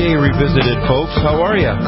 Hey, Revisited folks, how are you?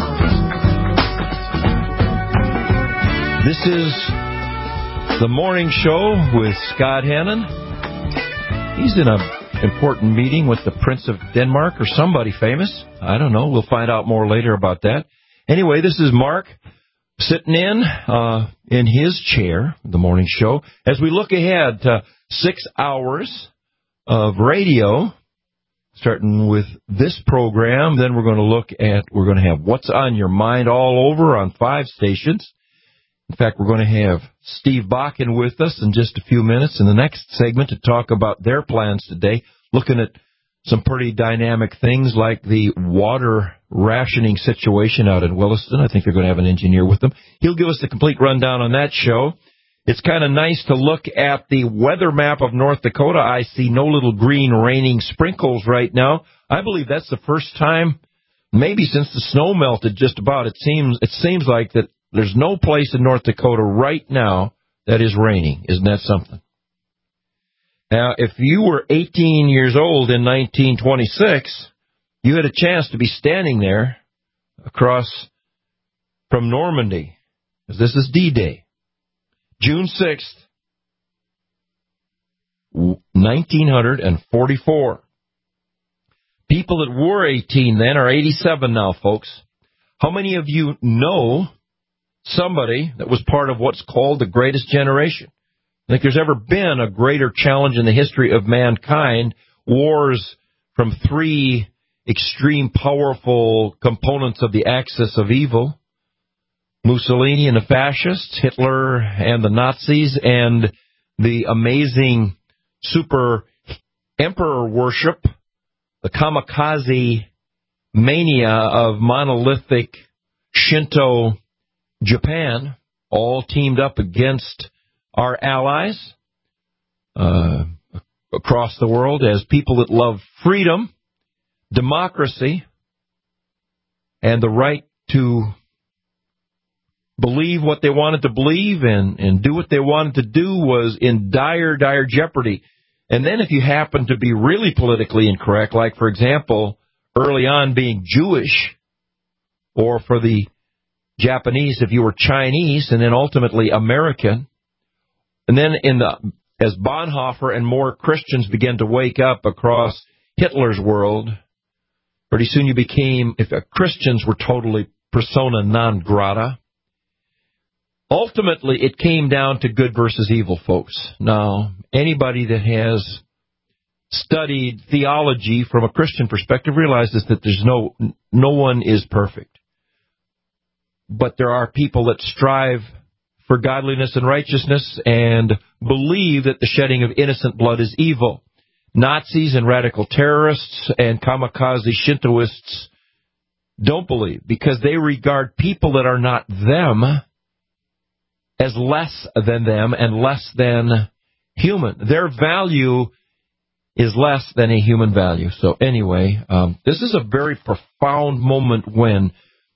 This is the morning show with Scott Hannon. He's in an important meeting with the Prince of Denmark or somebody famous. I don't know. We'll find out more later about that. Anyway, this is Mark sitting in his chair, the morning show, as we look ahead to 6 hours of radio, starting with this program. Then we're going to have What's on Your Mind all over on 5 stations. In fact, we're going to have Steve Bakken with us in just a few minutes in the next segment to talk about their plans today, looking at some pretty dynamic things like the water rationing situation out in Williston. I think they're going to have an engineer with them. He'll give us the complete rundown on that show. It's kind of nice to look at the weather map of North Dakota. I see no little green raining sprinkles right now. I believe that's the first time, maybe since the snow melted just about. It seems like that there's no place in North Dakota right now that is raining. Isn't that something? Now, if you were 18 years old in 1926, you had a chance to be standing there across from Normandy, because this is D-Day. June 6th, 1944. People that were 18 then are 87 now, folks. How many of you know somebody that was part of what's called the greatest generation? I think there's ever been a greater challenge in the history of mankind. Wars from 3 extreme powerful components of the axis of evil. Mussolini and the fascists, Hitler and the Nazis, and the amazing super emperor worship, the kamikaze mania of monolithic Shinto Japan, all teamed up against our allies across the world as people that love freedom, democracy, and the right to believe what they wanted to believe and do what they wanted to do was in dire, dire jeopardy. And then if you happen to be really politically incorrect, like, for example, early on being Jewish, or for the Japanese, if you were Chinese, and then ultimately American, and then as Bonhoeffer and more Christians began to wake up across Hitler's world, pretty soon you became, if Christians were totally persona non grata. Ultimately, it came down to good versus evil, folks. Now, anybody that has studied theology from a Christian perspective realizes that there's no one is perfect. But there are people that strive for godliness and righteousness and believe that the shedding of innocent blood is evil. Nazis and radical terrorists and kamikaze Shintoists don't believe, because they regard people that are not them as less than them and less than human. Their value is less than a human value. So anyway, this is a very profound moment when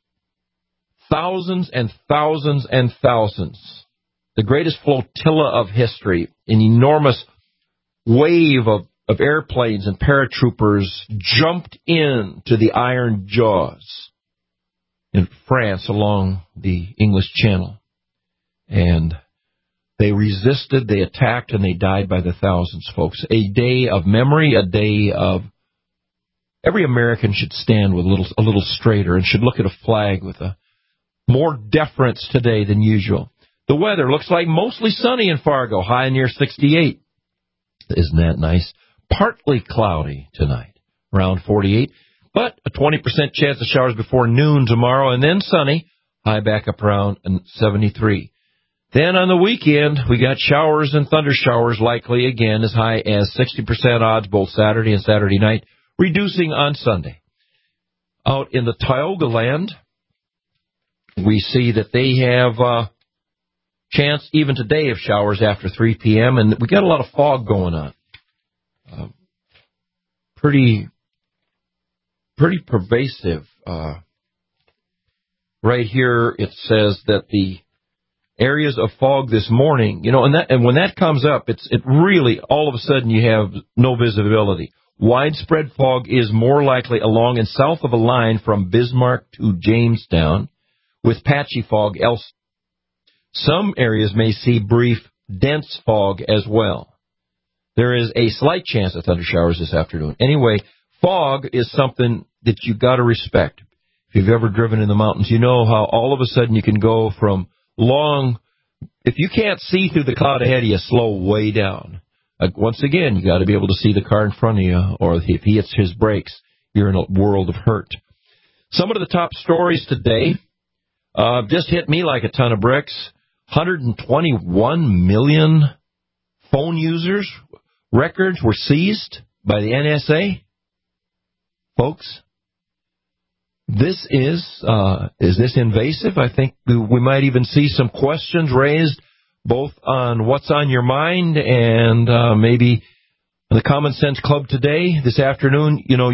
thousands and thousands and thousands, the greatest flotilla of history, an enormous wave of airplanes and paratroopers jumped into the Iron Jaws in France along the English Channel. And they resisted, they attacked, and they died by the thousands, folks. A day of memory, a day of... Every American should stand with a little straighter and should look at a flag with a more deference today than usual. The weather looks like mostly sunny in Fargo, high near 68. Isn't that nice? Partly cloudy tonight, around 48, but a 20% chance of showers before noon tomorrow, and then sunny, high back up around 73. Then on the weekend, we got showers and thunder showers likely again, as high as 60% odds both Saturday and Saturday night, reducing on Sunday. Out in the Tioga Land, we see that they have a chance even today of showers after 3 p.m., and we got a lot of fog going on. Pretty pervasive. Right here it says that the areas of fog this morning, and when that comes up, it really all of a sudden you have no visibility. Widespread fog is more likely along and south of a line from Bismarck to Jamestown, with patchy fog elsewhere. Some areas may see brief, dense fog as well. There is a slight chance of thunder showers this afternoon. Anyway, fog is something that you've got to respect. If you've ever driven in the mountains, you know how all of a sudden you can go from long... If you can't see through the cloud ahead of you, slow way down. Once again, you got to be able to see the car in front of you, or if he hits his brakes, you're in a world of hurt. Some of the top stories today just hit me like a ton of bricks. 121 million phone users records were seized by the NSA. Folks, this is this invasive? I think we might even see some questions raised both on what's on your mind and maybe the Common Sense Club today, this afternoon. You know,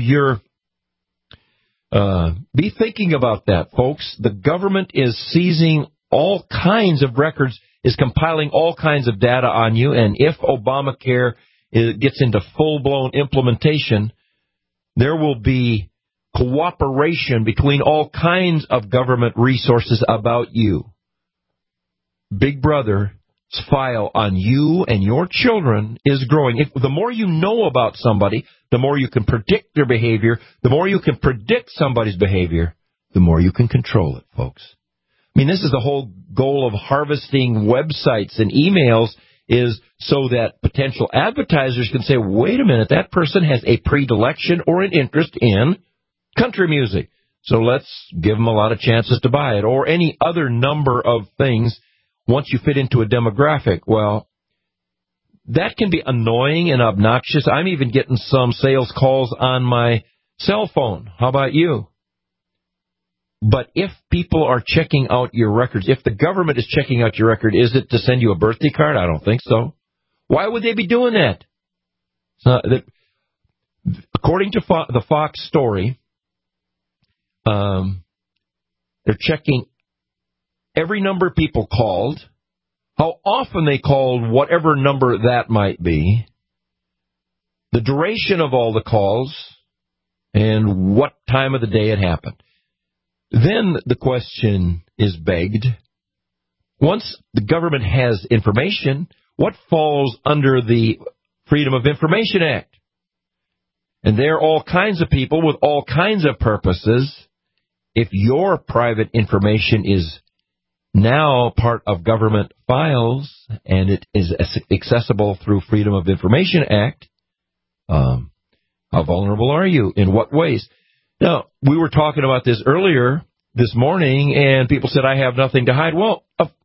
be thinking about that, folks. The government is seizing all kinds of records, is compiling all kinds of data on you, and if Obamacare gets into full-blown implementation, there will be cooperation between all kinds of government resources about you. Big Brother's file on you and your children is growing. The more you know about somebody, the more you can predict their behavior. The more you can predict somebody's behavior, the more you can control it, folks. I mean, this is the whole goal of harvesting websites and emails, is so that potential advertisers can say, wait a minute, that person has a predilection or an interest in country music, so let's give them a lot of chances to buy it, or any other number of things once you fit into a demographic. Well, that can be annoying and obnoxious. I'm even getting some sales calls on my cell phone. How about you? But if people are checking out your records, if the government is checking out your record, is it to send you a birthday card? I don't think so. Why would they be doing that? According to the Fox story, they're checking every number people called, how often they called, whatever number that might be, the duration of all the calls, and what time of the day it happened. Then the question is begged, once the government has information, what falls under the Freedom of Information Act? And there are all kinds of people with all kinds of purposes. If your private information is now part of government files and it is accessible through Freedom of Information Act, how vulnerable are you? In what ways? Now, we were talking about this earlier this morning, and people said, I have nothing to hide. Well,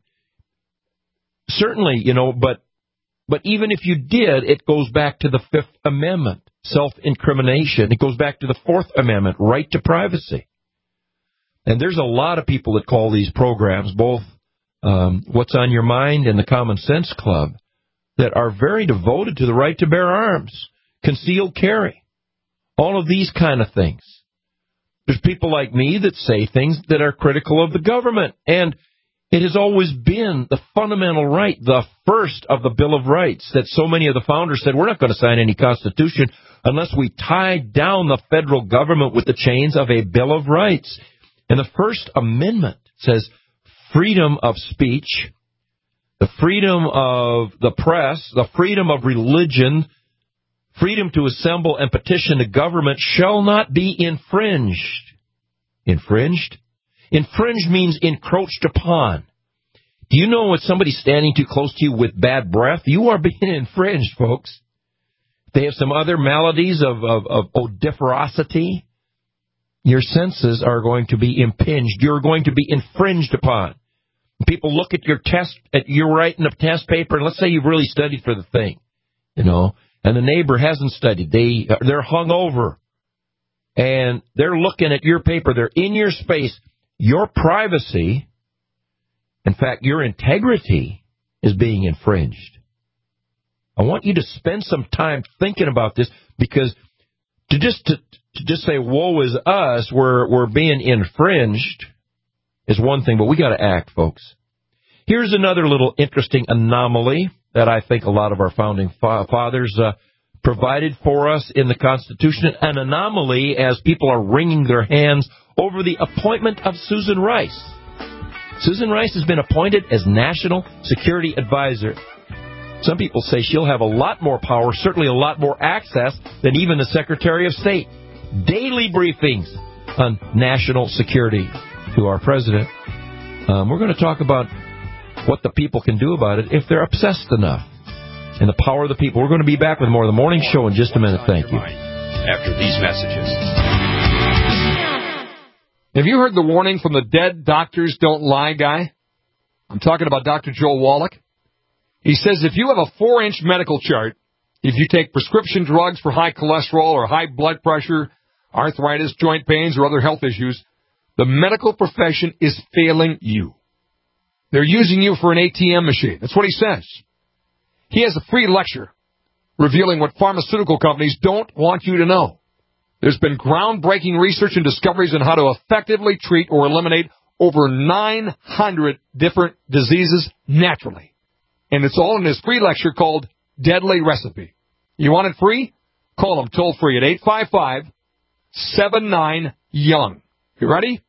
certainly, you know, but even if you did, it goes back to the Fifth Amendment, self-incrimination. It goes back to the Fourth Amendment, right to privacy. And there's a lot of people that call these programs, both What's on Your Mind and the Common Sense Club, that are very devoted to the right to bear arms, concealed carry, all of these kind of things. There's people like me that say things that are critical of the government, and it has always been the fundamental right, the first of the Bill of Rights, that so many of the founders said, we're not going to sign any Constitution unless we tie down the federal government with the chains of a Bill of Rights. And the First Amendment says freedom of speech, the freedom of the press, the freedom of religion, freedom to assemble and petition the government shall not be infringed. Infringed? Infringed means encroached upon. Do you know when somebody's standing too close to you with bad breath? You are being infringed, folks. They have some other maladies of odiferosity. Your senses are going to be impinged. You're going to be infringed upon. People look at your test, you're writing a test paper, and let's say you've really studied for the thing, you know, and the neighbor hasn't studied. They're hung over, and they're looking at your paper. They're in your space. Your privacy, in fact, your integrity is being infringed. I want you to spend some time thinking about this, because to just say, woe is us, we're being infringed, is one thing, but we got to act, folks. Here's another little interesting anomaly that I think a lot of our founding fathers provided for us in the Constitution, an anomaly as people are wringing their hands over the appointment of Susan Rice. Susan Rice has been appointed as National Security Advisor. Some people say she'll have a lot more power, certainly a lot more access than even the Secretary of State. Daily briefings on national security to our president. We're going to talk about what the people can do about it if they're obsessed enough. And the power of the people. We're going to be back with more of the morning show in just a minute. Thank you. After these messages. Have you heard the warning from the dead doctors don't lie guy? I'm talking about Dr. Joel Wallach. He says if you have a 4-inch medical chart, if you take prescription drugs for high cholesterol or high blood pressure, arthritis, joint pains, or other health issues, the medical profession is failing you. They're using you for an ATM machine. That's what he says. He has a free lecture revealing what pharmaceutical companies don't want you to know. There's been groundbreaking research and discoveries on how to effectively treat or eliminate over 900 different diseases naturally. And it's all in his free lecture called Deadly Recipe. You want it free? Call him toll free at 855-79-YOUNG. You ready?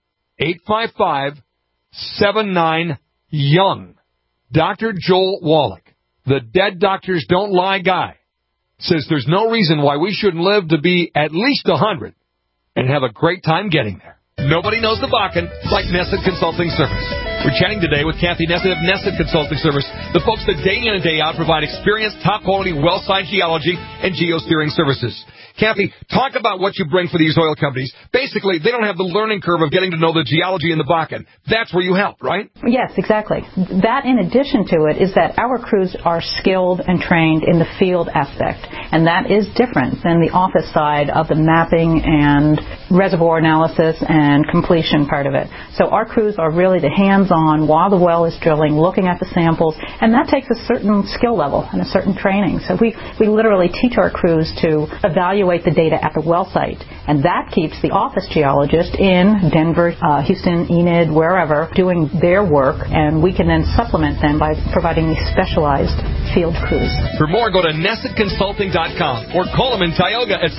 855-79-YOUNG. Dr. Joel Wallach, the dead doctors don't lie guy, says there's no reason why we shouldn't live to be at least 100 and have a great time getting there. Nobody knows the Bakken like Nesset Consulting Service. We're chatting today with Kathy Nesset of Nesset Consulting Service, the folks that day in and day out provide experienced, top-quality, well-site geology and geosteering services. Kathy, talk about what you bring for these oil companies. Basically, they don't have the learning curve of getting to know the geology in the Bakken. That's where you help, right? Yes, exactly. That, in addition to it, is that our crews are skilled and trained in the field aspect, and that is different than the office side of the mapping and reservoir analysis and completion part of it. So our crews are really the hands-on while the well is drilling, looking at the samples, and that takes a certain skill level and a certain training. So we literally teach our crews to evaluate the data at the well site, and that keeps the office geologist in Denver, Houston, Enid, wherever, doing their work, and we can then supplement them by providing these specialized field crews. For more, go to NessetConsulting.com or call them in Tioga at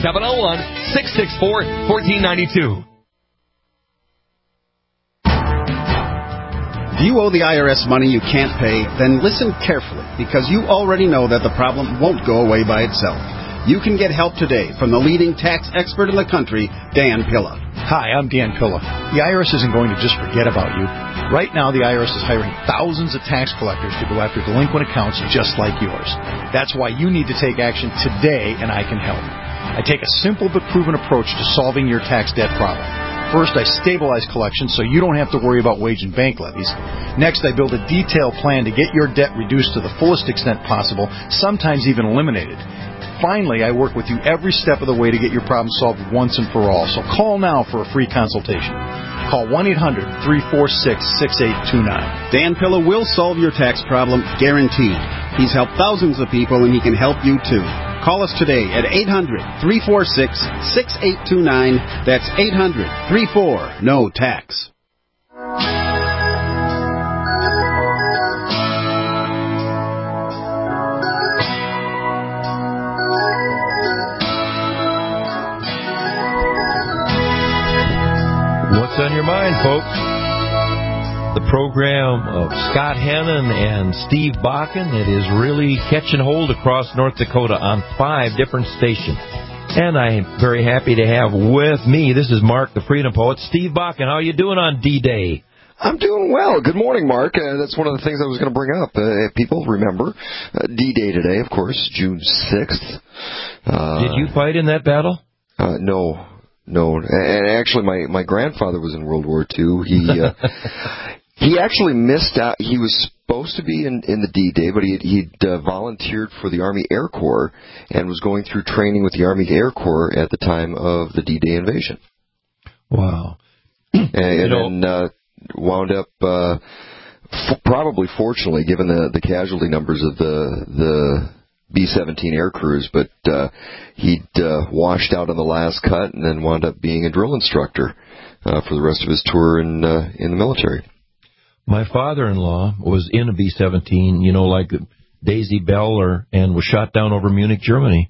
701-664-1492. If you owe the IRS money you can't pay, then listen carefully, because you already know that the problem won't go away by itself. You can get help today from the leading tax expert in the country, Dan Pilla. Hi, I'm Dan Pilla. The IRS isn't going to just forget about you. Right now, the IRS is hiring thousands of tax collectors to go after delinquent accounts just like yours. That's why you need to take action today, and I can help. I take a simple but proven approach to solving your tax debt problem. First, I stabilize collections so you don't have to worry about wage and bank levies. Next, I build a detailed plan to get your debt reduced to the fullest extent possible, sometimes even eliminated. Finally, I work with you every step of the way to get your problem solved once and for all. So call now for a free consultation. Call 1-800-346-6829. Dan Pilla will solve your tax problem, guaranteed. He's helped thousands of people, and he can help you too. Call us today at 800-346-6829. That's 800-34-NO-TAX. What's on your mind, folks? The program of Scott Hannon and Steve Bakken. It is really catching hold across North Dakota on 5 different stations. And I'm very happy to have with me, this is Mark, the Freedom Poet, Steve Bakken. How are you doing on D-Day? I'm doing well. Good morning, Mark. That's one of the things I was going to bring up. People remember D-Day today, of course, June 6th. Did you fight in that battle? No. And actually, my grandfather was in World War II. He actually missed out. He was supposed to be in the D-Day, but he'd volunteered for the Army Air Corps and was going through training with the Army Air Corps at the time of the D-Day invasion. Wow. And then wound up, probably fortunately, given the casualty numbers of the B-17 air crews, but he'd washed out on the last cut and then wound up being a drill instructor for the rest of his tour in the military. My father-in-law was in a B-17, like Daisy Bell, and was shot down over Munich, Germany.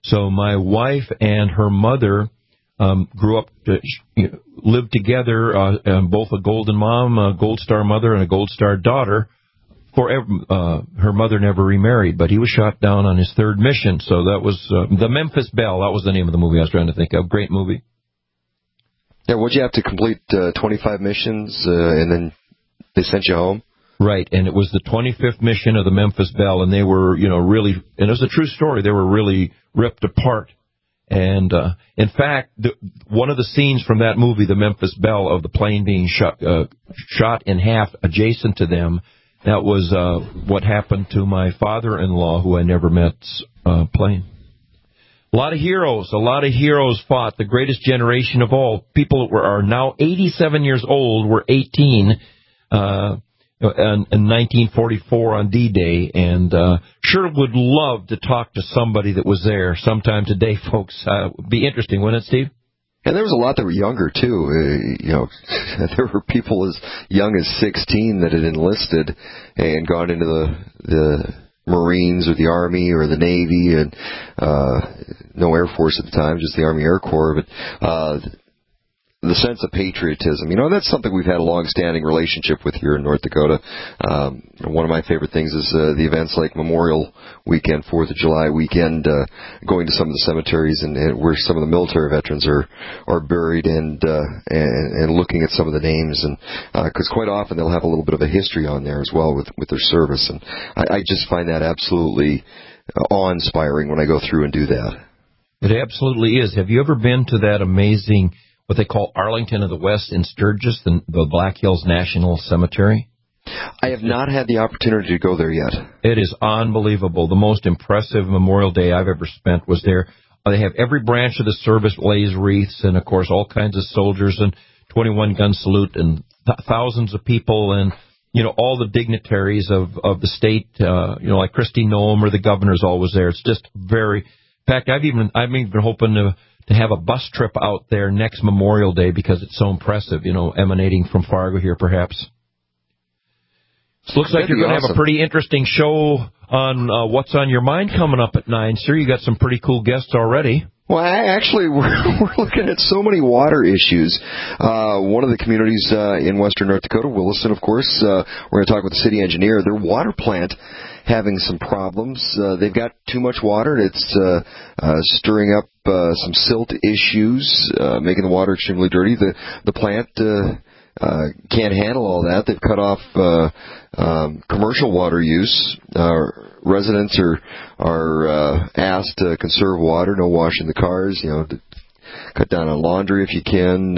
So my wife and her mother grew up, lived together, both a Golden Mom, a Gold Star mother, and a Gold Star daughter. Her mother never remarried, but he was shot down on his third mission. So that was The Memphis Belle. That was the name of the movie I was trying to think of. Great movie. Yeah, would you have to complete 25 missions, and then they sent you home? Right, and it was the 25th mission of the Memphis Belle, and they were, really, and it was a true story, they were really ripped apart. And, in fact, one of the scenes from that movie, the Memphis Belle, of the plane being shot in half adjacent to them, that was what happened to my father-in-law, who I never met plane. A lot of heroes fought, the greatest generation of all. People that are now 87 years old were 18 in 1944 on D-Day, and sure would love to talk to somebody that was there sometime today, folks. Would be interesting, wouldn't it, Steve? And there was a lot that were younger, too. There were people as young as 16 that had enlisted and gone into the Marines or the Army or the Navy, and no Air Force at the time, just the Army Air Corps. But the sense of patriotism, that's something we've had a long-standing relationship with here in North Dakota. One of my favorite things is the events like Memorial Weekend, 4th of July weekend, going to some of the cemeteries and where some of the military veterans are buried, and looking at some of the names, and because quite often they'll have a little bit of a history on there as well with their service, and I just find that absolutely awe-inspiring when I go through and do that. It absolutely is. Have you ever been to that amazing, what they call Arlington of the West in Sturgis, the Black Hills National Cemetery? I have not had the opportunity to go there yet. It is unbelievable. The most impressive Memorial Day I've ever spent was there. They have every branch of the service lays wreaths, and, of course, all kinds of soldiers, and 21-gun salute, and thousands of people, and, all the dignitaries of the state, like Kristi Noem or the governor's always there. It's just very... In fact, I'm even hoping to have a bus trip out there next Memorial Day because it's so impressive, emanating from Fargo here, perhaps. Looks like you're going to have a pretty interesting show on What's on Your Mind coming up at 9, sir. You got some pretty cool guests already. Well, actually, we're looking at so many water issues. One of the communities in western North Dakota, Williston, of course, we're going to talk with the city engineer. Their water plant having some problems. They've got too much water, and it's stirring up some silt issues, making the water extremely dirty. The plant can't handle all that. They've cut off commercial water use. Residents are asked to conserve water, no washing the cars, to cut down on laundry if you can,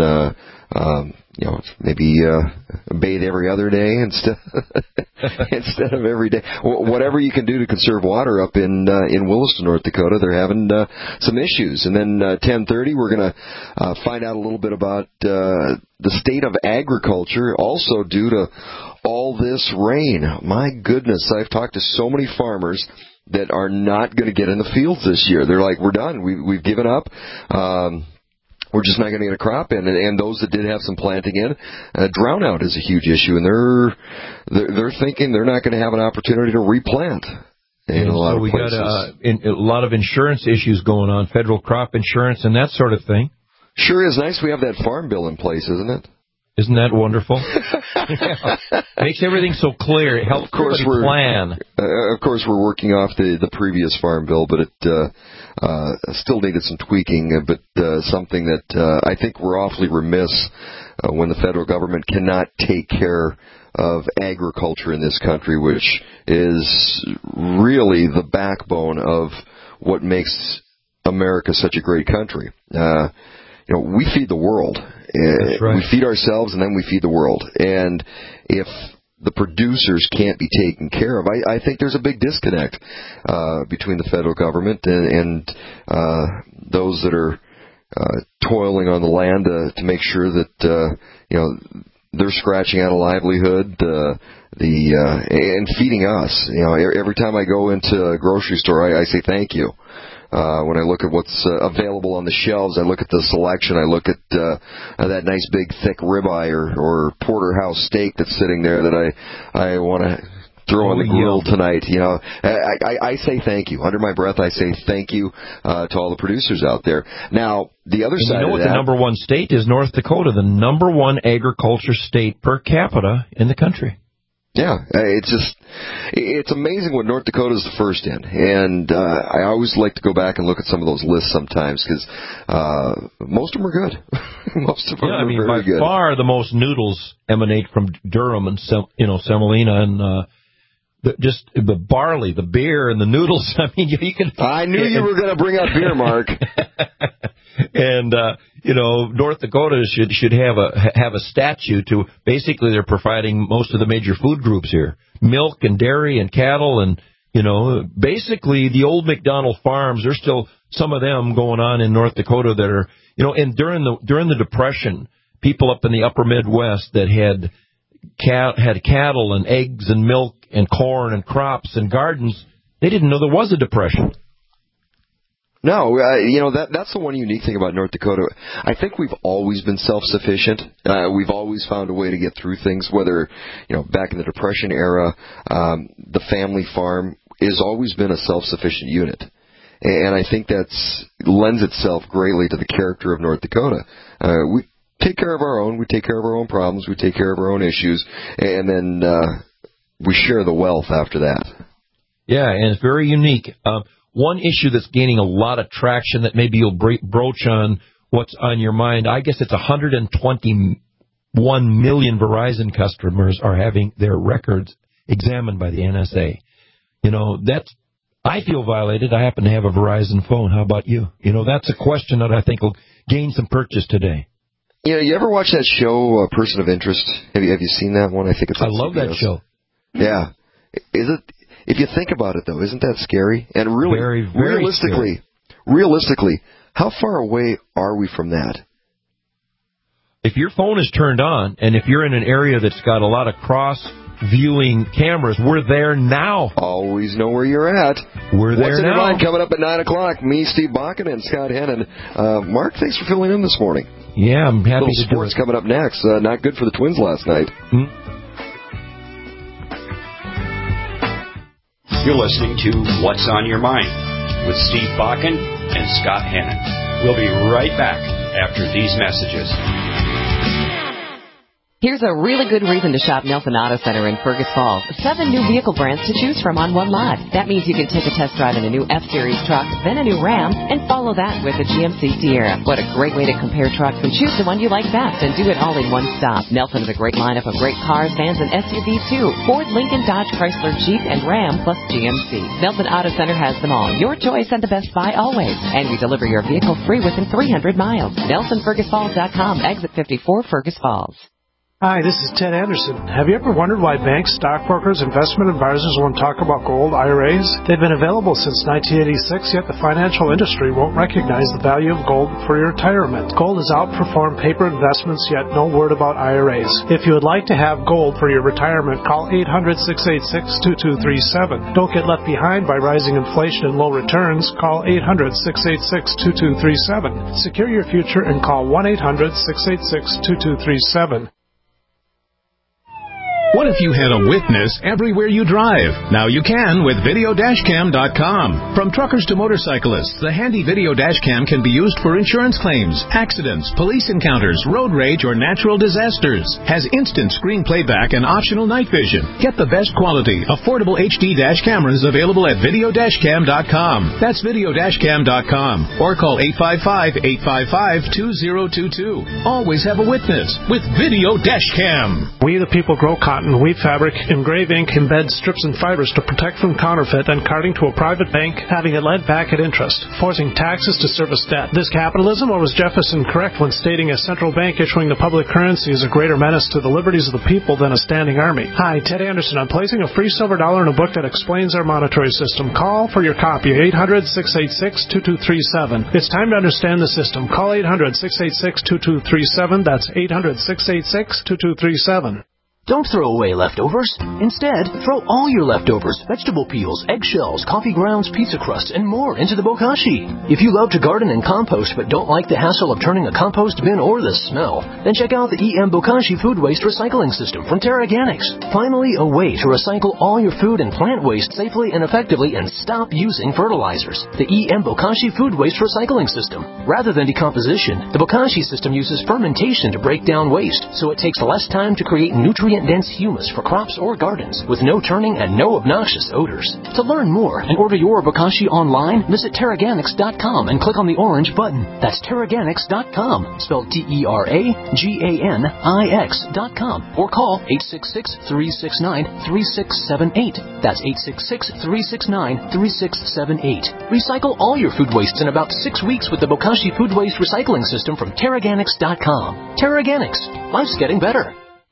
maybe bathe every other day instead of every day. Whatever you can do to conserve water up in Williston, North Dakota, they're having some issues. And then 10:30, we're going to find out a little bit about the state of agriculture, also due to all this rain. My goodness, I've talked to so many farmers that are not going to get in the fields this year. They're like, we're done. We've given up. We're just not going to get a crop in. And those that did have some planting in, drown out is a huge issue. And they're thinking they're not going to have an opportunity to replant. In a lot of places. Got a lot of insurance issues going on, federal crop insurance and that sort of thing. Sure is nice we have that farm bill in place, isn't it? Isn't that wonderful? Yeah. Makes everything so clear. It helps everybody plan. Of course, we're working off the previous farm bill, but it still needed some tweaking. But something that I think we're awfully remiss when the federal government cannot take care of agriculture in this country, which is really the backbone of what makes America such a great country. We feed the world. That's right. We feed ourselves, and then we feed the world. And if the producers can't be taken care of, I think there's a big disconnect between the federal government and those that are toiling on the land to make sure that they're scratching out a livelihood, and feeding us. Every time I go into a grocery store, I say thank you. When I look at what's available on the shelves, I look at the selection, I look at that nice big thick ribeye or porterhouse steak that's sitting there that I want to throw on the grill tonight. You know, I say thank you. Under my breath, I say thank you to all the producers out there. Now, the other side of that... You know what the number one state is? North Dakota, the number one agriculture state per capita in the country. Yeah, it's amazing what North Dakota is the first in. And I always like to go back and look at some of those lists sometimes because most of them are good. Most of them are very good. By far the most noodles emanate from Durham and, Semolina and... just the barley, the beer, and the noodles. I mean, you can... I knew you were going to bring up beer, Mark. And, North Dakota should have a statue to... Basically, they're providing most of the major food groups here. Milk and dairy and cattle and, basically the old McDonald farms, there's still some of them going on in North Dakota that are... and during the Depression, people up in the upper Midwest that had cattle and eggs and milk and corn and crops and gardens, they didn't know there was a depression. No, that's the one unique thing about North Dakota. I think we've always been self-sufficient. We've always found a way to get through things, whether, back in the Depression era, the family farm has always been a self-sufficient unit. And I think that's lends itself greatly to the character of North Dakota. We take care of our own. We take care of our own problems. We take care of our own issues. And then we share the wealth after that. Yeah, and it's very unique. One issue that's gaining a lot of traction that maybe you'll broach on what's on your mind, I guess it's 121 million Verizon customers are having their records examined by the NSA. I feel violated. I happen to have a Verizon phone. How about you? That's a question that I think will gain some purchase today. You ever watch that show, Person of Interest? Have you seen that one? I think it's on CBS. Love that show. Yeah. Is it? If you think about it, though, isn't that scary? And really, very, very realistically, how far away are we from that? If your phone is turned on, and if you're in an area that's got a lot of cross-viewing cameras, we're there now. Always know where you're at. We're there now. What's in your mind? Coming up at 9 o'clock, me, Steve Bakken, and Scott Hannon. Mark, thanks for filling in this morning. Yeah, I'm happy to do it. Sports coming up next. Not good for the Twins last night. You're listening to What's on Your Mind with Steve Bakken and Scott Hannon. We'll be right back after these messages. Here's a really good reason to shop Nelson Auto Center in Fergus Falls. 7 new vehicle brands to choose from on one lot. That means you can take a test drive in a new F-Series truck, then a new Ram, and follow that with a GMC Sierra. What a great way to compare trucks and choose the one you like best and do it all in one stop. Nelson has a great lineup of great cars, vans, and SUVs too. Ford, Lincoln, Dodge, Chrysler, Jeep, and Ram, plus GMC. Nelson Auto Center has them all. Your choice and the best buy always. And we deliver your vehicle free within 300 miles. NelsonFergusFalls.com, exit 54, Fergus Falls. Hi, this is Ted Anderson. Have you ever wondered why banks, stockbrokers, investment advisors won't talk about gold IRAs? They've been available since 1986, yet the financial industry won't recognize the value of gold for your retirement. Gold has outperformed paper investments, yet no word about IRAs. If you would like to have gold for your retirement, call 800-686-2237. Don't get left behind by rising inflation and low returns. Call 800-686-2237. Secure your future and call 1-800-686-2237. What if you had a witness everywhere you drive? Now you can with Videodashcam.com. From truckers to motorcyclists, the handy Video Dashcam can be used for insurance claims, accidents, police encounters, road rage, or natural disasters. Has instant screen playback and optional night vision. Get the best quality, affordable HD dash cameras available at Videodashcam.com. That's Videodashcam.com. Or call 855-855-2022. Always have a witness with Video Dashcam. We the people grow cotton, weave fabric, engrave ink, embed strips and fibers to protect from counterfeit and carting to a private bank, having it lent back at interest, forcing taxes to service debt. This capitalism, or was Jefferson correct when stating a central bank issuing the public currency is a greater menace to the liberties of the people than a standing army? Hi, Ted Anderson. I'm placing a free silver dollar in a book that explains our monetary system. Call for your copy, 800-686-2237. It's time to understand the system. Call 800-686-2237. That's 800-686-2237. Don't throw away leftovers. Instead, throw all your leftovers, vegetable peels, eggshells, coffee grounds, pizza crusts, and more into the bokashi. If you love to garden and compost but don't like the hassle of turning a compost bin or the smell, then check out the EM Bokashi Food Waste Recycling System from TerraGanix. Finally, a way to recycle all your food and plant waste safely and effectively and stop using fertilizers. The EM Bokashi Food Waste Recycling System. Rather than decomposition, the Bokashi system uses fermentation to break down waste, so it takes less time to create nutrient-dense humus for crops or gardens with no turning and no obnoxious odors. To learn more and order your Bokashi online, visit TerraGanix.com and click on the orange button. That's TerraGanix.com, spelled TerraGanix.com, or call 866-369-3678. That's 866-369-3678. Recycle all your food wastes in about 6 weeks with the Bokashi Food Waste Recycling System from TerraGanix.com. TerraGanix. Life's getting better.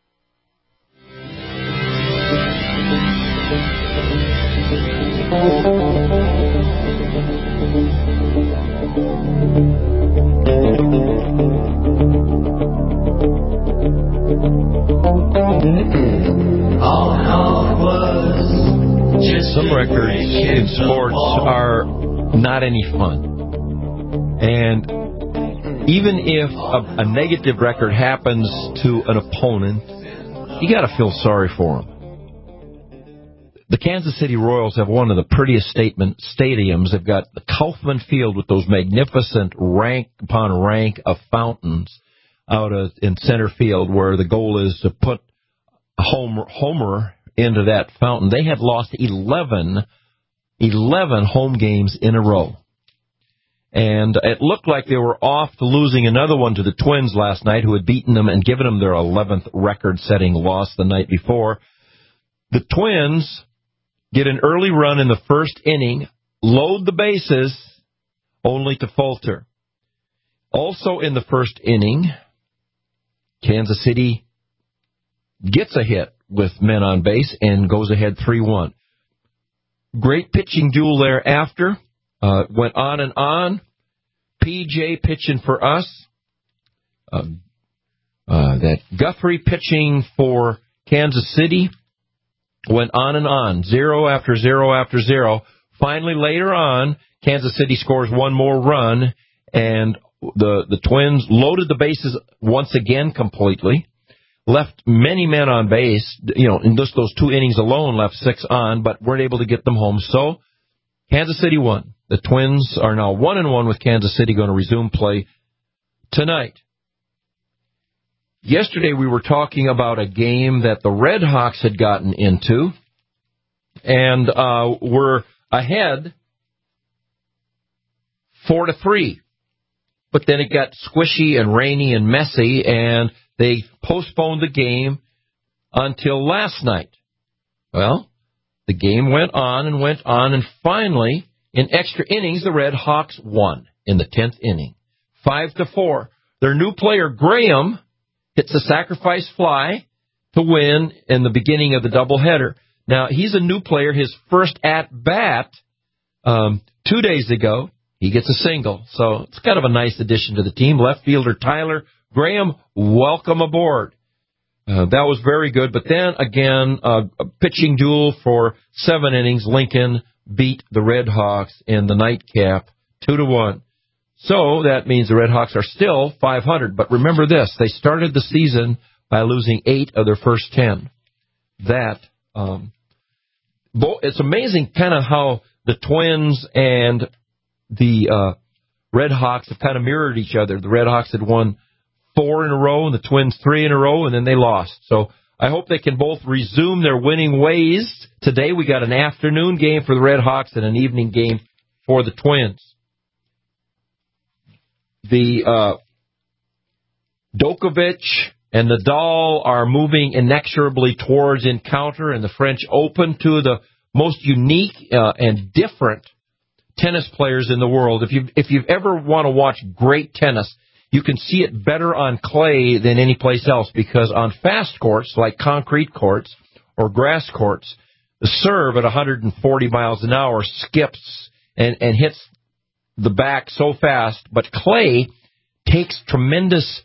Some records in sports are not any fun. And even if a negative record happens to an opponent, you got to feel sorry for them. The Kansas City Royals have one of the prettiest stadiums. They've got the Kaufman Field with those magnificent rank upon rank of fountains out in center field, where the goal is to put a homer into that fountain. They had lost 11 home games in a row. And it looked like they were off to losing another one to the Twins last night, who had beaten them and given them their 11th record-setting loss the night before. The Twins get an early run in the first inning, load the bases, only to falter. Also in the first inning, Kansas City gets a hit with men on base and goes ahead 3-1. Great pitching duel thereafter. Went on and on. PJ pitching for us. That Guthrie pitching for Kansas City. Went on and on. 0 after 0 after 0. Finally, later on, Kansas City scores one more run, and the Twins loaded the bases once again completely. Left many men on base, in just those 2 innings alone, left 6 on, but weren't able to get them home. So, Kansas City won. The Twins are now 1-1 with Kansas City, going to resume play tonight. Yesterday we were talking about a game that the Red Hawks had gotten into, and were ahead 4-3. But then it got squishy and rainy and messy, and they postponed the game until last night. Well, the game went on, and finally, in extra innings, the Red Hawks won in the 10th inning, 5-4. Their new player, Graham, hits a sacrifice fly to win in the beginning of the doubleheader. Now, he's a new player. His first at-bat 2 days ago, he gets a single. So it's kind of a nice addition to the team. Left fielder Tyler Graham, welcome aboard. That was very good. But then, again, a pitching duel for 7 innings. Lincoln beat the Red Hawks in the nightcap 2-1. So that means the Red Hawks are still .500. But remember this, they started the season by losing 8 of their first 10. It's amazing kind of how the Twins and the Red Hawks have kind of mirrored each other. The Red Hawks had won 4 in a row, and the Twins 3 in a row, and then they lost. So I hope they can both resume their winning ways. Today we got an afternoon game for the Red Hawks and an evening game for the Twins. The Djokovic and Nadal are moving inexorably towards encounter in the French Open, 2 of the most unique and different tennis players in the world. If you've ever want to watch great tennis, you can see it better on clay than any place else, because on fast courts like concrete courts or grass courts, the serve at 140 miles an hour skips and hits the back so fast, but clay takes tremendous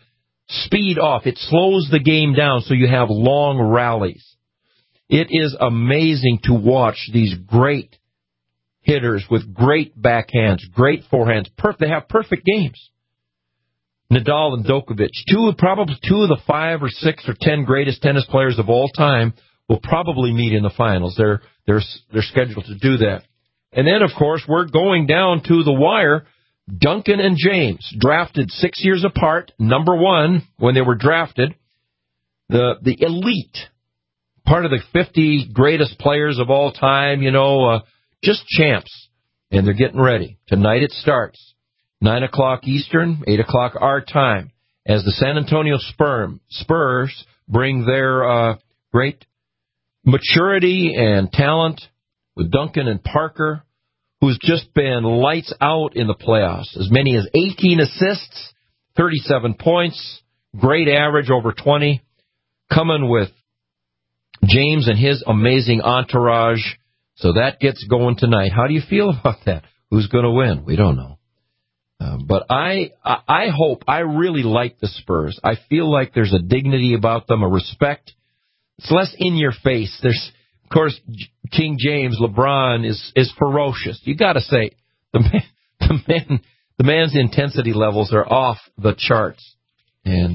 speed off. It slows the game down so you have long rallies. It is amazing to watch these great hitters with great backhands, great forehands. They have perfect games. Nadal and Djokovic, probably two of the 5 or 6 or 10 greatest tennis players of all time, will probably meet in the finals. They're scheduled to do that. And then, of course, we're going down to the wire. Duncan and James, drafted 6 years apart, number 1 when they were drafted. The elite, part of the 50 greatest players of all time, just champs. And they're getting ready. Tonight it starts. 9 o'clock Eastern, 8 o'clock our time, as the San Antonio Spurs bring their great maturity and talent with Duncan and Parker, who's just been lights out in the playoffs. As many as 18 assists, 37 points, great average over 20, coming with James and his amazing entourage. So that gets going tonight. How do you feel about that? Who's going to win? We don't know. But I really like the Spurs. I feel like there's a dignity about them, a respect. It's less in your face. There's, of course, King James, LeBron is ferocious. You got to say, the man's intensity levels are off the charts. And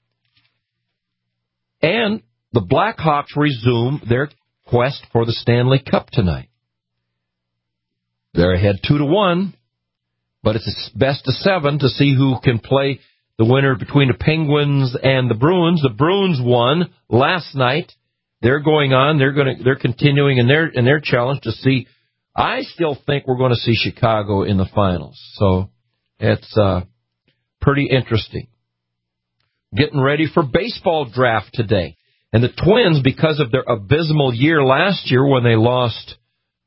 the Blackhawks resume their quest for the Stanley Cup tonight. They're ahead 2-1. But it's a best of 7 to see who can play the winner between the Penguins and the Bruins. The Bruins won last night. They're going on. They're continuing in their challenge to see. I still think we're going to see Chicago in the finals. So it's pretty interesting. Getting ready for baseball draft today. And the Twins, because of their abysmal year last year when they lost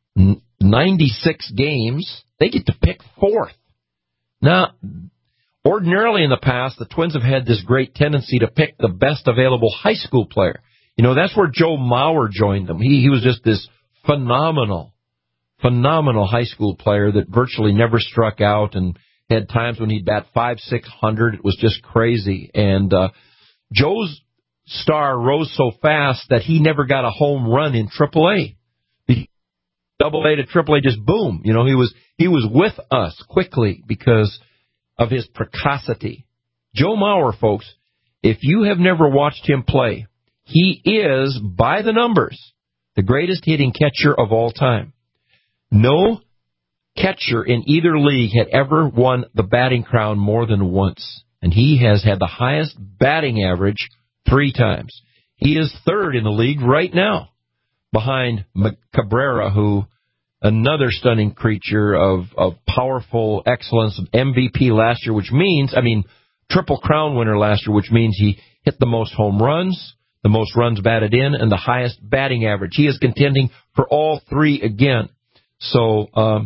96 games, they get to pick 4th. Now, ordinarily in the past, the Twins have had this great tendency to pick the best available high school player. That's where Joe Mauer joined them. He was just this phenomenal high school player that virtually never struck out and had times when he'd bat 500-600. It was just crazy. And Joe's star rose so fast that he never got a home run in AAA. AA to AAA, just boom. He was with us quickly because of his precocity. Joe Mauer, folks, if you have never watched him play, he is, by the numbers, the greatest hitting catcher of all time. No catcher in either league had ever won the batting crown more than once, and he has had the highest batting average 3 times. He is 3rd in the league right now, behind Cabrera, who another stunning creature of powerful excellence, MVP last year, which means, Triple Crown winner last year, which means he hit the most home runs, the most runs batted in, and the highest batting average. He is contending for all 3 again. So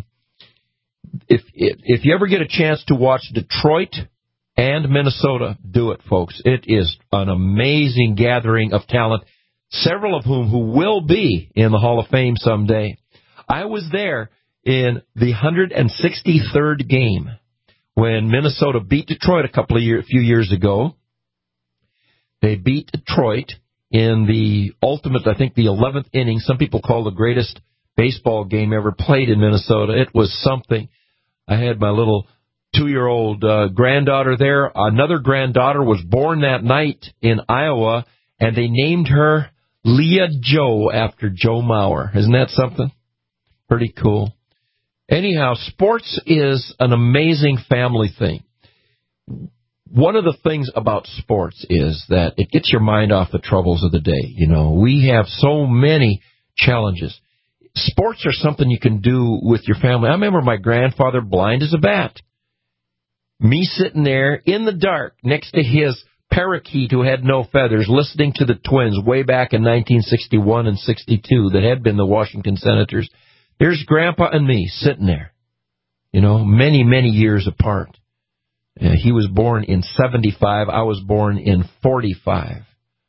if you ever get a chance to watch Detroit and Minnesota, do it, folks. It is an amazing gathering of talent, several of whom who will be in the Hall of Fame someday. I was there in the 163rd game when Minnesota beat Detroit a few years ago. They beat Detroit in the ultimate, I think, the 11th inning. Some people call the greatest baseball game ever played in Minnesota. It was something. I had my little 2-year-old granddaughter there. Another granddaughter was born that night in Iowa, and they named her Leah Joe after Joe Mauer. Isn't that something? Pretty cool. Anyhow, sports is an amazing family thing. One of the things about sports is that it gets your mind off the troubles of the day. We have so many challenges. Sports are something you can do with your family. I remember my grandfather, blind as a bat. Me sitting there in the dark next to his parakeet who had no feathers, listening to the Twins way back in 1961 and 62 that had been the Washington Senators. There's Grandpa and me sitting there, many, many years apart. He was born in 75. I was born in 45.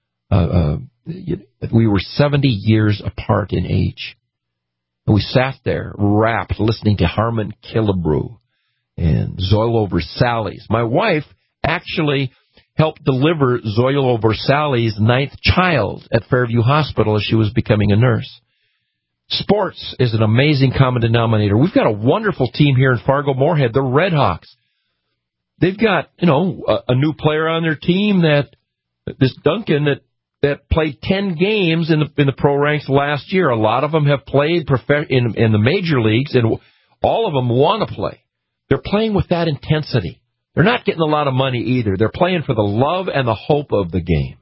We were 70 years apart in age. And we sat there rapt, listening to Harmon Killebrew and Zoilo Versalles. My wife actually helped deliver Zoilo Borsali's 9th child at Fairview Hospital as she was becoming a nurse. Sports is an amazing common denominator. We've got a wonderful team here in Fargo-Moorhead, the Red Hawks. They've got, a new player on their team, this Duncan that played 10 games in the pro ranks last year. A lot of them have played in the major leagues, and all of them want to play. They're playing with that intensity. They're not getting a lot of money either. They're playing for the love and the hope of the game.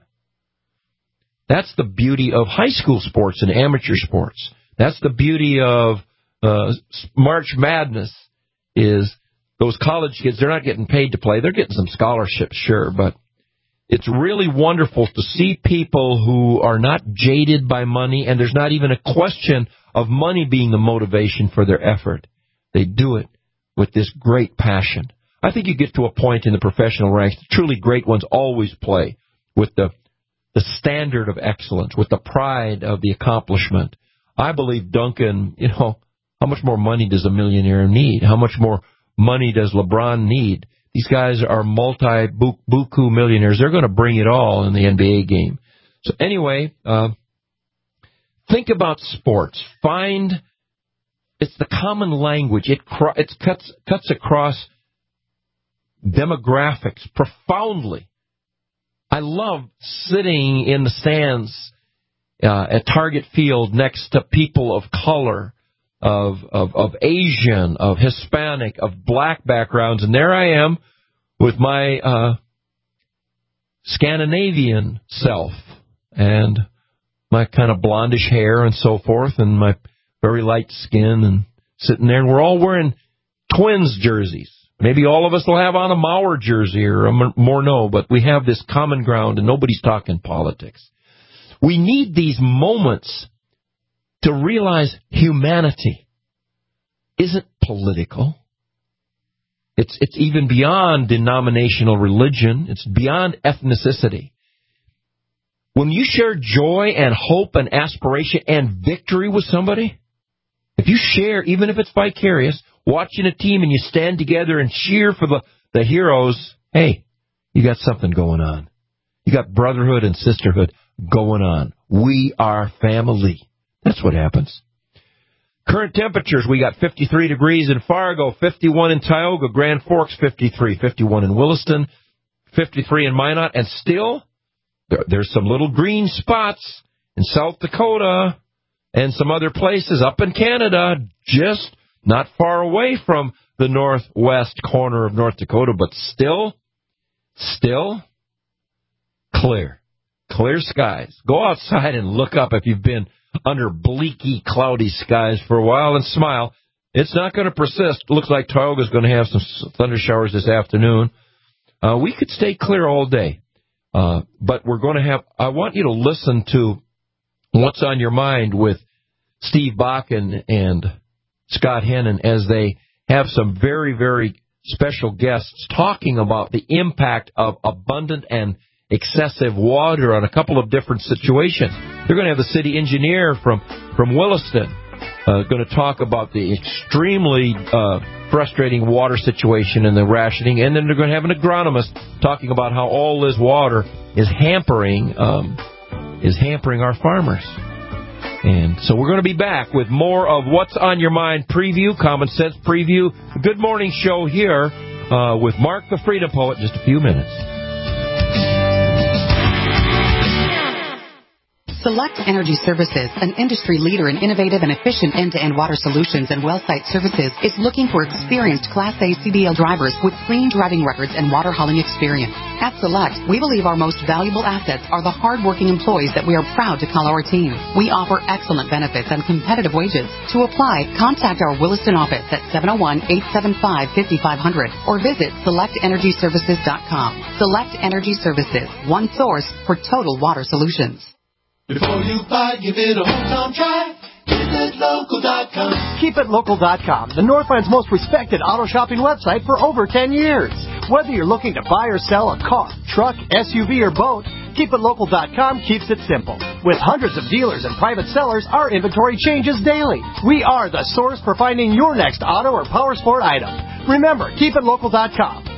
That's the beauty of high school sports and amateur sports. That's the beauty of March Madness, is those college kids, they're not getting paid to play. They're getting some scholarships, sure, but it's really wonderful to see people who are not jaded by money, and there's not even a question of money being the motivation for their effort. They do it with this great passion. I think you get to a point in the professional ranks, the truly great ones always play with the standard of excellence, with the pride of the accomplishment. I believe Duncan, how much more money does a millionaire need? How much more money does LeBron need? These guys are multi-buku millionaires. They're going to bring it all in the NBA game. So anyway, think about sports. It's the common language. It cuts across demographics profoundly. I love sitting in the stands at Target Field next to people of color, of Asian, of Hispanic, of black backgrounds, and there I am with my Scandinavian self and my kind of blondish hair and so forth, and my very light skin, and sitting there, and we're all wearing Twins jerseys. Maybe all of us will have on a Mauer jersey or a Morneau, but we have this common ground, and nobody's talking politics. We need these moments to realize humanity isn't political. It's even beyond denominational religion. It's beyond ethnicity. When you share joy and hope and aspiration and victory with somebody, if you share, even if it's vicarious, watching a team and you stand together and cheer for the heroes, hey, you got something going on. You got brotherhood and sisterhood going on. We are family. That's what happens. Current temperatures, we got 53 degrees in Fargo, 51 in Tioga, Grand Forks 53, 51 in Williston, 53 in Minot, and still there's some little green spots in South Dakota and some other places up in Canada, just not far away from the northwest corner of North Dakota, but still clear skies. Go outside and look up if you've been under bleaky, cloudy skies for a while and smile. It's not going to persist. Looks like Tioga's going to have some thunder showers this afternoon. We could stay clear all day. But we're going to have, I want you to listen to What's on Your Mind with Steve Bakken and Scott Hennon as they have some very, very special guests talking about the impact of abundant and excessive water on a couple of different situations. They're going to have the city engineer from Williston going to talk about the extremely frustrating water situation and the rationing, and then they're going to have an agronomist talking about how all this water is hampering our farmers. And so we're going to be back with more of What's on Your Mind preview, Common Sense preview, the Good Morning Show here with Mark the Freedom Poet in just a few minutes. Select Energy Services, an industry leader in innovative and efficient end-to-end water solutions and well site services, is looking for experienced Class A CDL drivers with clean driving records and water hauling experience. At Select, we believe our most valuable assets are the hard-working employees that we are proud to call our team. We offer excellent benefits and competitive wages. To apply, contact our Williston office at 701-875-5500 or visit selectenergyservices.com. Select Energy Services, one source for total water solutions. Before you buy, give it a hometown try. KeepItLocal.com. KeepItLocal.com, the Northland's most respected auto shopping website for over 10 years. Whether you're looking to buy or sell a car, truck, SUV, or boat, KeepItLocal.com keeps it simple. With hundreds of dealers and private sellers, our inventory changes daily. We are the source for finding your next auto or power sport item. Remember, KeepItLocal.com.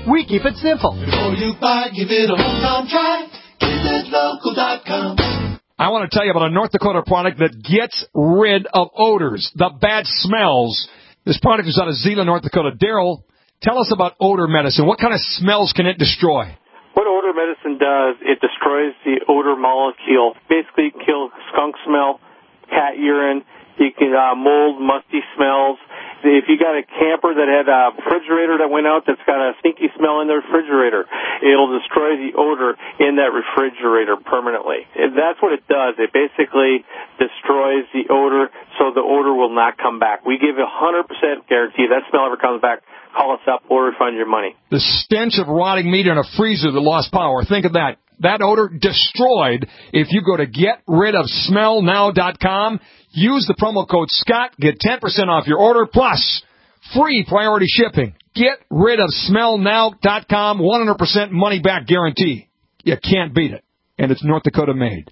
We keep it simple. Before you buy, give it a hometown try. GetItLocal.com. I want to tell you about a North Dakota product that gets rid of odors, the bad smells. This product is out of Zeeland, North Dakota. Daryl, tell us about odor medicine. What kind of smells can it destroy? What odor medicine does, it destroys the odor molecule. Basically, it kills skunk smell, cat urine. You can mold, musty smells. If you got a camper that had a refrigerator that went out that's got a stinky smell in the refrigerator, it'll destroy the odor in that refrigerator permanently. And that's what it does. It basically destroys the odor so the odor will not come back. We give a 100% guarantee if that smell ever comes back, call us up, we'll refund your money. The stench of rotting meat in a freezer that lost power. Think of that. That odor destroyed. If you go to GetRidOfSmellNow.com, use the promo code Scott, get 10% off your order, plus free priority shipping. GetRidOfSmellNow.com, 100% money back guarantee. You can't beat it. And it's North Dakota made.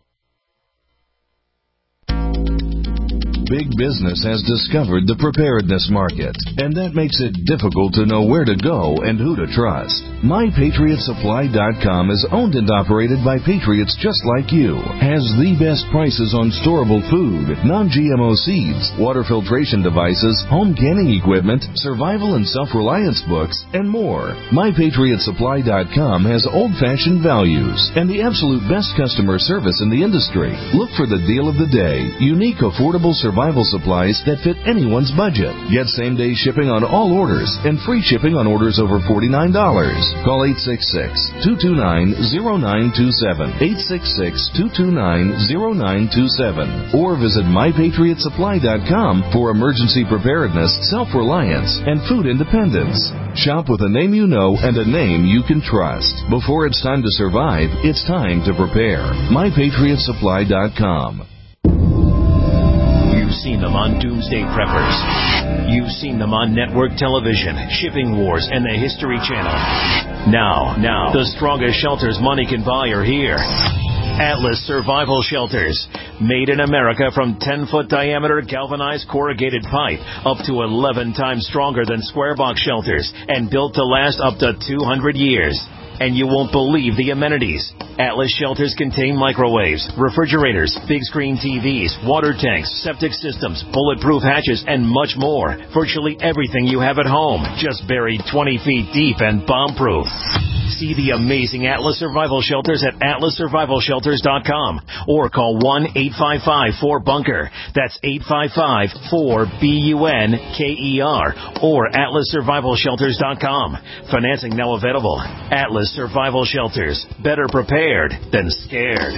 Big business has discovered the preparedness market, and that makes it difficult to know where to go and who to trust. MyPatriotSupply.com is owned and operated by patriots just like you, has the best prices on storable food, non-GMO seeds, water filtration devices, home canning equipment, survival and self-reliance books, and more. MyPatriotSupply.com has old-fashioned values and the absolute best customer service in the industry. Look for the deal of the day, unique, affordable survival supplies that fit anyone's budget. Get same-day shipping on all orders and free shipping on orders over $49. Call 866-229-0927, 866-229-0927, or visit MyPatriotSupply.com for emergency preparedness, self-reliance, and food independence. Shop with a name you know and a name you can trust. Before it's time to survive, it's time to prepare. MyPatriotSupply.com. You've seen them on Doomsday Preppers. You've seen them on network television, Shipping Wars, and the History Channel. Now, the strongest shelters money can buy are here. Atlas Survival Shelters. Made in America from 10-foot diameter galvanized corrugated pipe up to 11 times stronger than square box shelters and built to last up to 200 years. And you won't believe the amenities. Atlas shelters contain microwaves, refrigerators, big screen TVs, water tanks, septic systems, bulletproof hatches, and much more. Virtually everything you have at home, just buried 20 feet deep and bomb-proof. See the amazing Atlas Survival Shelters at atlassurvivalshelters.com or call 1-855-4BUNKER. That's 855-4BUNKER or atlassurvivalshelters.com. Financing now available. Atlas Survival Shelters. Better prepared than scared.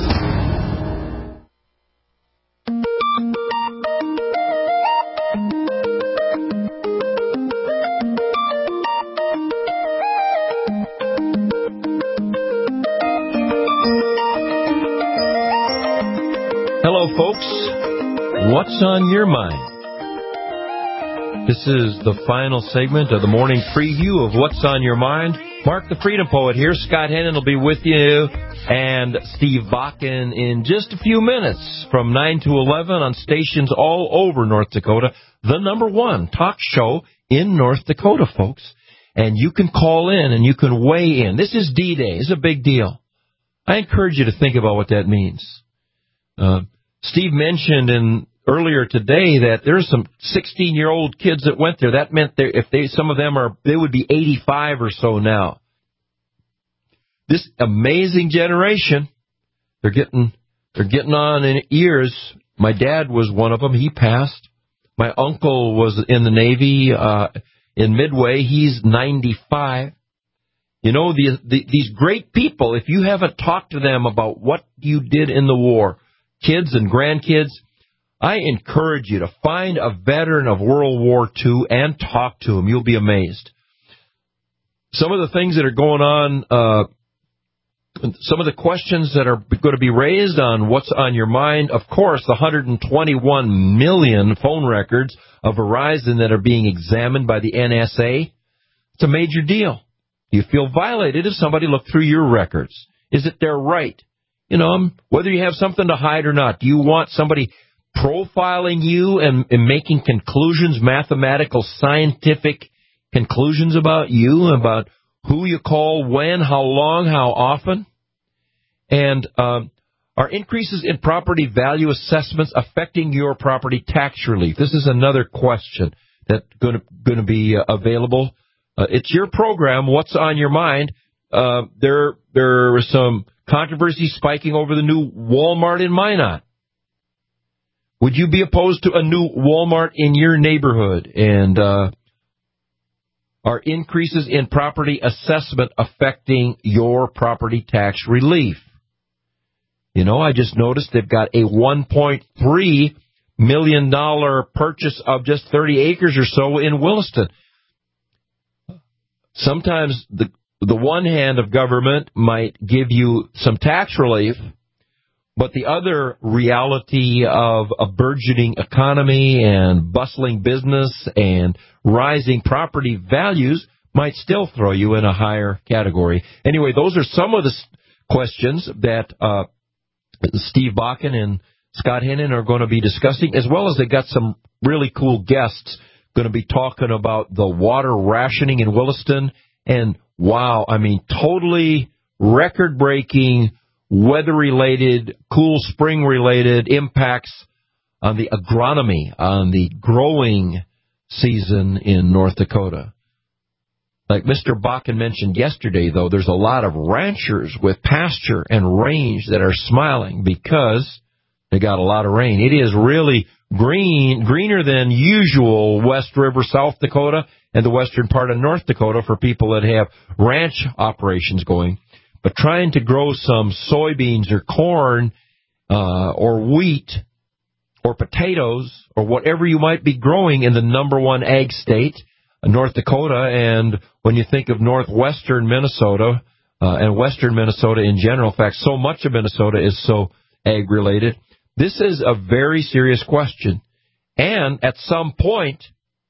Hello, folks. What's on your mind? This is the final segment of the morning preview of What's on Your Mind. Mark the Freedom Poet here. Scott Hennon will be with you, and Steve Bakken in just a few minutes from 9 to 11 on stations all over North Dakota. The number one talk show in North Dakota, folks. And you can call in and you can weigh in. This is D-Day. It's a big deal. I encourage you to think about what that means. Steve mentioned earlier today that there's some 16-year-old kids that went there. That meant some of them they would be 85 or so now. This amazing generation, they're getting on in years. My dad was one of them. He passed. My uncle was in the Navy in Midway. He's 95. You know, these great people, if you haven't talked to them about what you did in the war, kids and grandkids, I encourage you to find a veteran of World War II and talk to him. You'll be amazed. Some of the things that are going on, some of the questions that are going to be raised on What's on Your Mind, of course, the 121 million phone records of Verizon that are being examined by the NSA. It's a major deal. Do you feel violated if somebody looked through your records? Is it their right? You know, whether you have something to hide or not, do you want somebody profiling you and making conclusions, mathematical, scientific conclusions about you, about who you call, when, how long, how often. And are increases in property value assessments affecting your property tax relief? This is another question that's going to be available. It's your program. What's on your mind? There was some controversy spiking over the new Walmart in Minot. Would you be opposed to a new Walmart in your neighborhood? And are increases in property assessment affecting your property tax relief? You know, I just noticed they've got a $1.3 million purchase of just 30 acres or so in Williston. Sometimes the one hand of government might give you some tax relief, but the other reality of a burgeoning economy and bustling business and rising property values might still throw you in a higher category. Anyway, those are some of the questions that Steve Bakken and Scott Hennon are going to be discussing, as well as they got some really cool guests going to be talking about the water rationing in Williston. And wow, I mean, totally record-breaking, weather-related, cool spring-related impacts on the agronomy, on the growing season in North Dakota. Like Mr. Bakken mentioned yesterday, though, there's a lot of ranchers with pasture and range that are smiling because they got a lot of rain. It is really greener than usual West River, South Dakota, and the western part of North Dakota for people that have ranch operations going. But trying to grow some soybeans or corn or wheat or potatoes or whatever you might be growing in the number one ag state, North Dakota, and when you think of northwestern Minnesota and western Minnesota in general, in fact, so much of Minnesota is so ag-related, this is a very serious question. And at some point,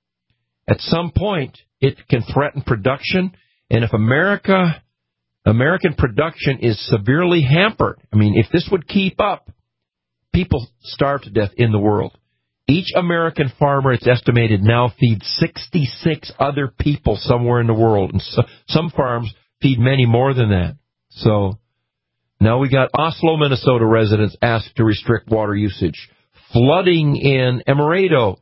it can threaten production. And if American production is severely hampered, I mean, if this would keep up, people starve to death in the world. Each American farmer, it's estimated, now feeds 66 other people somewhere in the world. And some farms feed many more than that. So now we got Oslo, Minnesota residents asked to restrict water usage. Flooding in Emerado.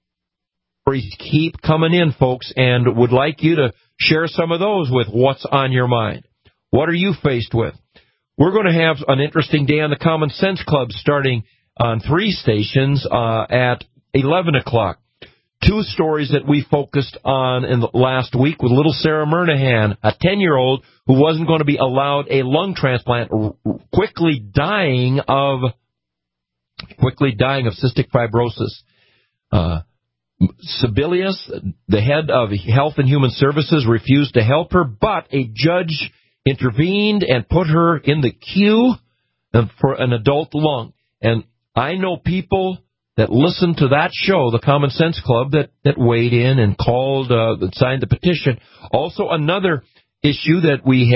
Keep coming in, folks, and would like you to share some of those with what's on your mind. What are you faced with? We're going to have an interesting day on the Common Sense Club starting on 3 stations at 11 o'clock. 2 stories that we focused on in the last week with little Sarah Murnahan, a 10-year-old who wasn't going to be allowed a lung transplant, quickly dying of cystic fibrosis. Sebelius, the head of Health and Human Services, refused to help her, but a judge intervened and put her in the queue for an adult lung. And I know people that listened to that show, the Common Sense Club, that weighed in and called, that signed the petition. Also, another issue that we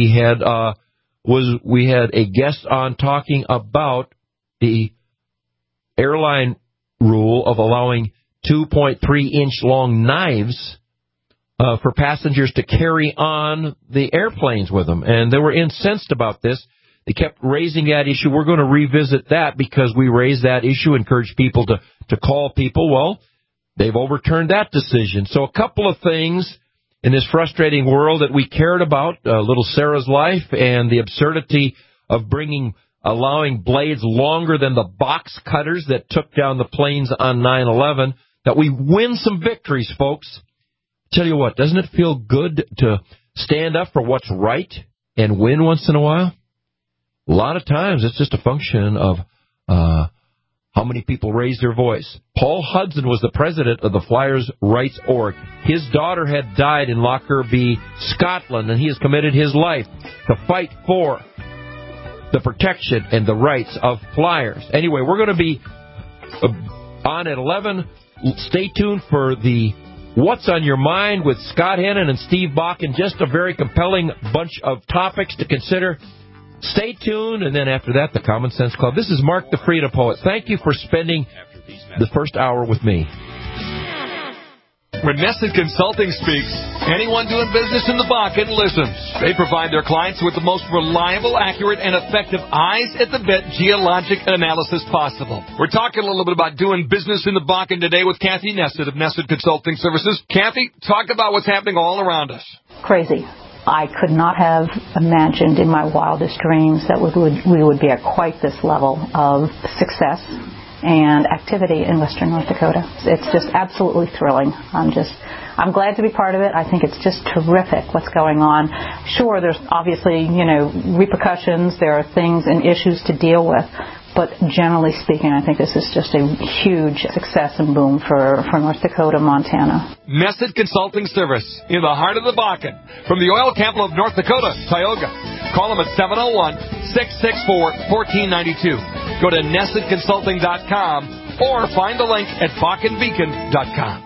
had a guest on talking about the airline rule of allowing 2.3-inch long knives for passengers to carry on the airplanes with them. And they were incensed about this. They kept raising that issue. We're going to revisit that because we raised that issue, encourage people to call people. Well, they've overturned that decision. So a couple of things in this frustrating world that we cared about, little Sarah's life and the absurdity of allowing blades longer than the box cutters that took down the planes on 9/11, that we win some victories, folks. Tell you what, doesn't it feel good to stand up for what's right and win once in a while? A lot of times it's just a function of how many people raise their voice. Paul Hudson was the president of the Flyers Rights Org. His daughter had died in Lockerbie, Scotland, and he has committed his life to fight for the protection and the rights of flyers. Anyway, we're going to be on at 11. Stay tuned for the What's on Your Mind with Scott Hennon and Steve Bakken. Just a very compelling bunch of topics to consider. Stay tuned, and then after that, the Common Sense Club. This is Mark the Freedom Poet. Thank you for spending the first hour with me. When Nesson Consulting speaks, anyone doing business in the Bakken listens. They provide their clients with the most reliable, accurate, and effective eyes-at-the-bet geologic analysis possible. We're talking a little bit about doing business in the Bakken today with Kathy Nesson of Nesson Consulting Services. Kathy, talk about what's happening all around us. Crazy. I could not have imagined in my wildest dreams that we would be at quite this level of success and activity in western North Dakota. It's just absolutely thrilling. I'm glad to be part of it. I think it's just terrific what's going on. Sure, there's obviously, repercussions. There are things and issues to deal with. But generally speaking, I think this is just a huge success and boom for North Dakota, Montana. Nesson Consulting Service in the heart of the Bakken. From the oil capital of North Dakota, Tioga. Call them at 701-664-1492. Go to NessonConsulting.com or find the link at BakkenBeacon.com.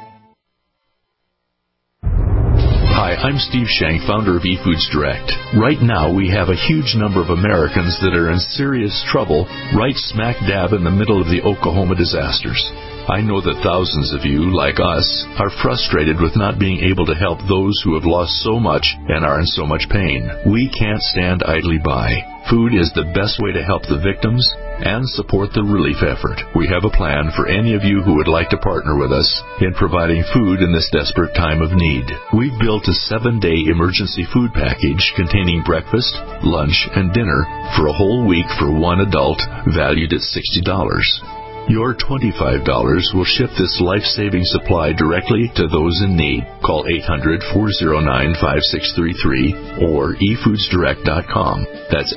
Hi, I'm Steve Shank, founder of eFoods Direct. Right now, we have a huge number of Americans that are in serious trouble right smack dab in the middle of the Oklahoma disasters. I know that thousands of you, like us, are frustrated with not being able to help those who have lost so much and are in so much pain. We can't stand idly by. Food is the best way to help the victims and support the relief effort. We have a plan for any of you who would like to partner with us in providing food in this desperate time of need. We've built a 7-day emergency food package containing breakfast, lunch, and dinner for a whole week for one adult, valued at $60. Your $25 will ship this life-saving supply directly to those in need. Call 800-409-5633 or efoodsdirect.com. That's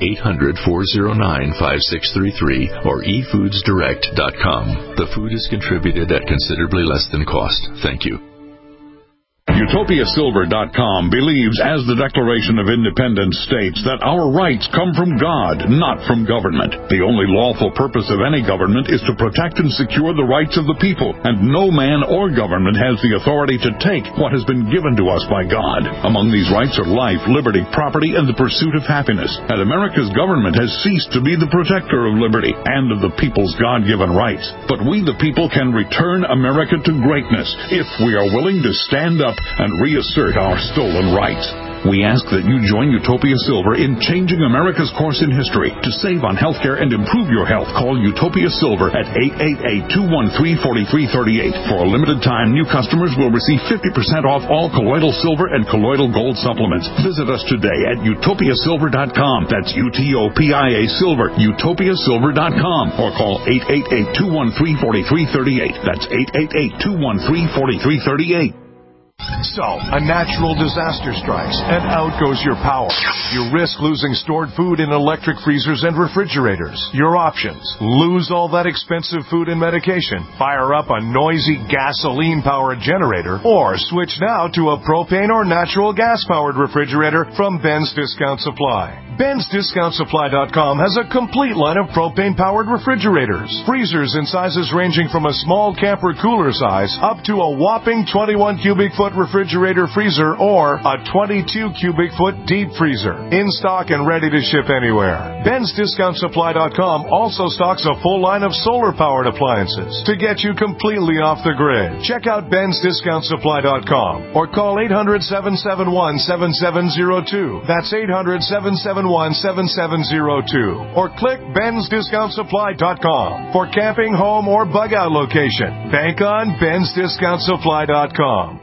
800-409-5633 or efoodsdirect.com. The food is contributed at considerably less than cost. Thank you. UtopiaSilver.com believes, as the Declaration of Independence states, that our rights come from God, not from government. The only lawful purpose of any government is to protect and secure the rights of the people, and no man or government has the authority to take what has been given to us by God. Among these rights are life, liberty, property, and the pursuit of happiness. And America's government has ceased to be the protector of liberty and of the people's God-given rights. But we, the people, can return America to greatness if we are willing to stand up and reassert our stolen rights. We ask that you join Utopia Silver in changing America's course in history. To save on health care and improve your health, call Utopia Silver at 888-213-4338. For a limited time, new customers will receive 50% off all colloidal silver and colloidal gold supplements. Visit us today at utopiasilver.com. That's UTOPIA Silver, utopiasilver.com. Or call 888-213-4338. That's 888-213-4338. So, a natural disaster strikes, and out goes your power. You risk losing stored food in electric freezers and refrigerators. Your options: lose all that expensive food and medication, fire up a noisy gasoline-powered generator, or switch now to a propane or natural gas-powered refrigerator from Ben's Discount Supply. Ben'sDiscountSupply.com has a complete line of propane-powered refrigerators. Freezers in sizes ranging from a small camper cooler size up to a whopping 21 cubic foot refrigerator freezer or a 22 cubic foot deep freezer. In stock and ready to ship anywhere. Ben'sDiscountSupply.com also stocks a full line of solar-powered appliances to get you completely off the grid. Check out Ben'sDiscountSupply.com or call 800-771-7702. That's 800-771-7702. Or click Ben'sDiscountSupply.com for camping, home, or bug-out location. Bank on Ben'sDiscountSupply.com.